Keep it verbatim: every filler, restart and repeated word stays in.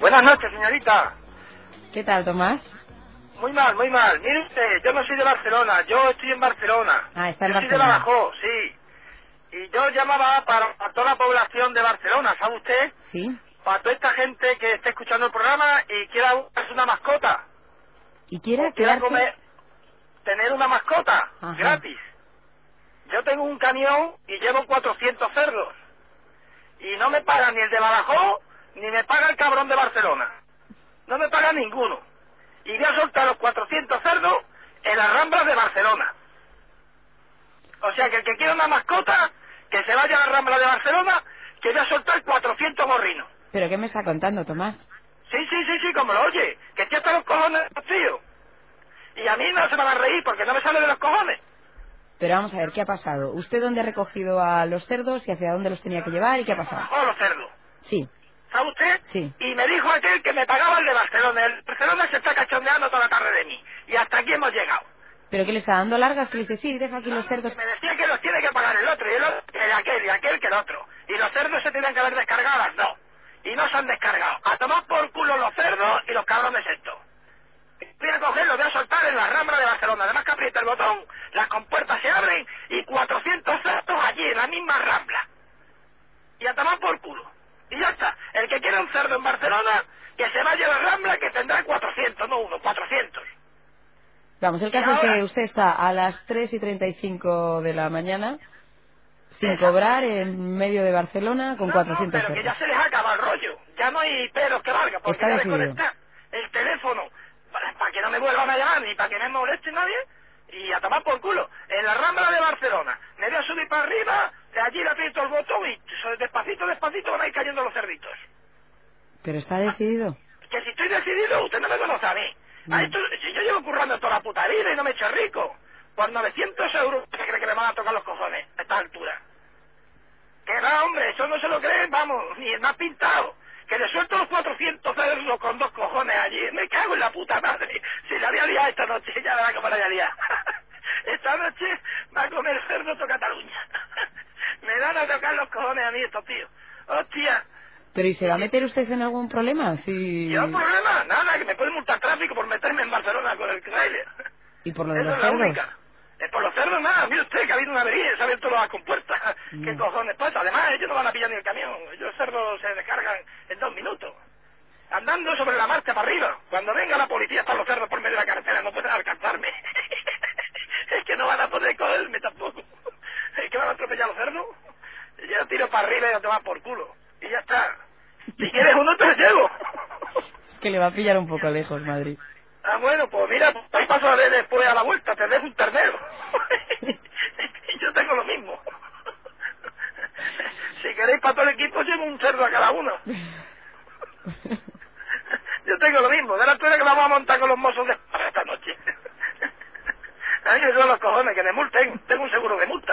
Buenas noches, señorita. ¿Qué tal, Tomás? Muy mal, muy mal. Mire usted, yo no soy de Barcelona, yo estoy en Barcelona. Ah, está en yo soy de Barcelona. Badajoz, sí. Y yo llamaba para, para toda la población de Barcelona, ¿sabe usted? Sí. Para toda esta gente que esté escuchando el programa y quiera buscarse una mascota. ¿Y quiera O quiera quedarse? comer, tener una mascota, Ajá. gratis. Yo tengo un camión y llevo cuatrocientos cerdos. Y no me paga ni el de Badajoz, ni me paga el cabrón de Barcelona. No me paga ninguno. Y voy a soltar los cuatrocientos cerdos en las Ramblas de Barcelona. O sea que el que quiera una mascota, que se vaya a las Ramblas de Barcelona, que voy a soltar cuatrocientos gorrinos. ¿Pero qué me está contando, Tomás? Sí, sí, sí, sí, como lo oye, que estoy hasta los cojones, tío. Y a mí no se me van a reír porque no me sale de los cojones. Pero vamos a ver, ¿qué ha pasado? ¿Usted dónde ha recogido a los cerdos y hacia dónde los tenía que llevar y qué ha pasado? Oh, los cerdos. Sí, ¿Sabe usted? sí. Y me dijo aquel que me pagaba el de Barcelona. El Barcelona se está cachondeando toda la tarde de mí. Y hasta aquí hemos llegado. ¿Pero qué le está dando largas? Que le dice, sí, deja aquí los cerdos. Y me decía que los tiene que pagar el otro, y el otro, que aquel, y aquel que el otro. Y los cerdos se tenían que haber descargado, las no. Y no se han descargado. A tomar por culo los cerdos y los cabrones estos. Voy a cogerlos, voy a soltar en la Rambla de Barcelona. Además que aprieta el botón, las compuertas se abren y cuatrocientos cerdos allí en la misma Rambla. Y a tomar por culo. Y ya está. El que quiera un cerdo en Barcelona, que se vaya a la Rambla, que tendrá cuatrocientos, no uno, cuatrocientos. Vamos, el caso es que usted está a las tres y treinta y cinco de la mañana, sin Exacto. cobrar, en medio de Barcelona, con No, cuatrocientos no, pero que cerdos. ya se les acaba el rollo. Ya no hay pelos que valga, porque Está ya decidido. desconectar el teléfono para, para que no me vuelvan a llamar ni para que no me moleste nadie y a tomar por culo. En la Rambla de Barcelona me voy a subir para arriba, de allí le aprieto el botón y so- despacito, despacito van a ir cayendo los cerditos. Pero está decidido. Que si estoy decidido, usted no me conoce a mí. A Mm. esto, si yo llevo currando toda la puta vida y no me he hecho rico, por novecientos euros, ¿qué cree que me van a tocar los cojones a esta altura? Que no, hombre, eso no se lo creen, vamos, ni el más pintado. Que le suelto los cuatrocientos cerdos con dos cojones allí. Me cago en la puta madre. Si la había liado esta noche, ya verá cómo la había liado. Esta noche va a comer cerdo toda Cataluña. Me dan a tocar los cojones a mí estos tíos. Hostia. ¿Pero y se va a meter usted en algún problema? Sí. ¿Yo problema? Nada, que me puede multar tráfico por meterme en Barcelona con el trailer. ¿Y por lo de Esa los es la cerdos? única. Eh, por los cerdos nada, mire usted que ha habido una avería, se ha abierto las compuertas. Mm. ¿Qué cojones pasa? Además, ellos no van a pillar ni el camión. Ellos los cerdos se descargan en dos minutos. Andando sobre la marcha para arriba. Cuando venga la policía están los cerdos por medio de la carretera, no pueden alcanzarme. Es que no van a poder cogerme tampoco. Es que van a atropellar los cerdos. Yo tiro para arriba y a tomar por culo. Y ya está. Si quieres uno te lo llevo. Es que le va a pillar un poco lejos, Madrid. Ah, bueno, pues mira, pues ahí paso a ver después a la vuelta, te dejo un ternero. Y yo tengo lo mismo. Si queréis para todo el equipo, llevo un cerdo a cada uno. Yo tengo lo mismo, de la historia que vamos a montar con los mozos de esta noche. A mí me son los cojones, que me multen, tengo un seguro de multa.